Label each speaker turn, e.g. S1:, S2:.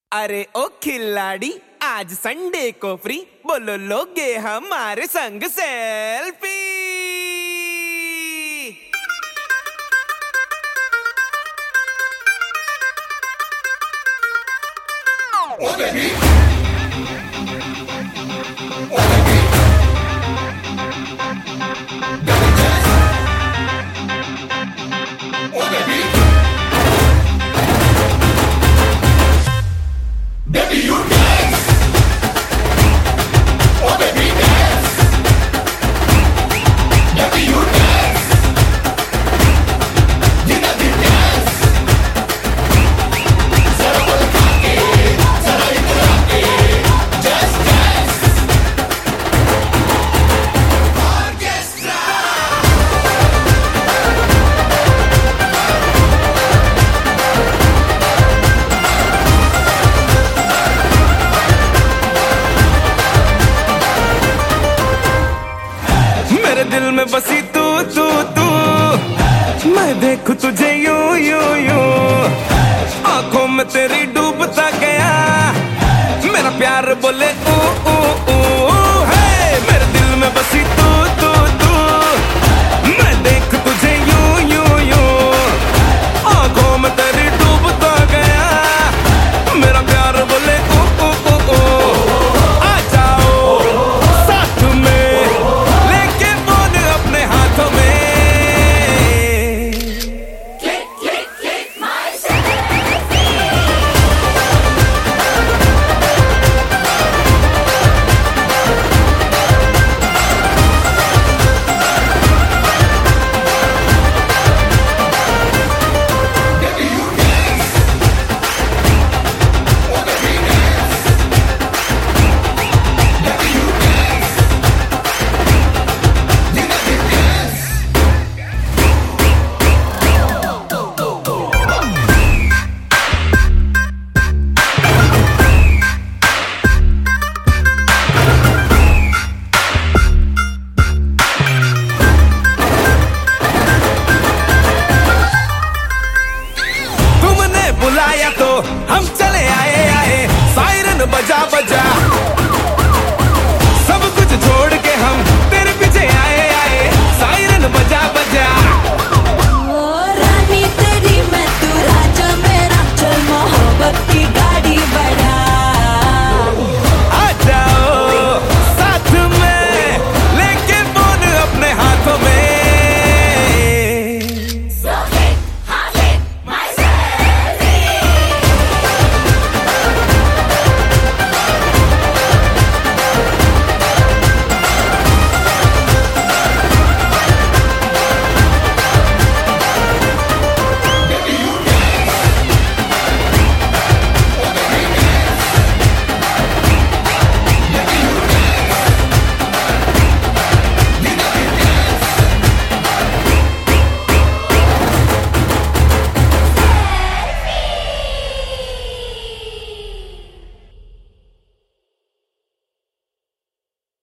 S1: अरे ओ खिलाड़ी, आज संडे को फ्री, बोलो लोगे हमारे संग सेल्फी। मेरे दिल में बसी तू तू तू, मैं देखूं तुझे यूं यूं यूं, आंखों में तेरी डूबता गया, मेरा प्यार बोले ऊ ऊ ऊ। हे मेरे दिल में बसी तू तू तू, मैं देखूं तुझे यूं यूं यूं, आंखों में तेरी डूबता गया, मेरा प्यार बोले ऊ ऊ ऊ ऊ। आ जाओ साथ में लेके फोन अपने हाथों में,
S2: Click my selfie.
S1: तुमने बुलाया तो हम चले आए आए, सायरन बजा बजा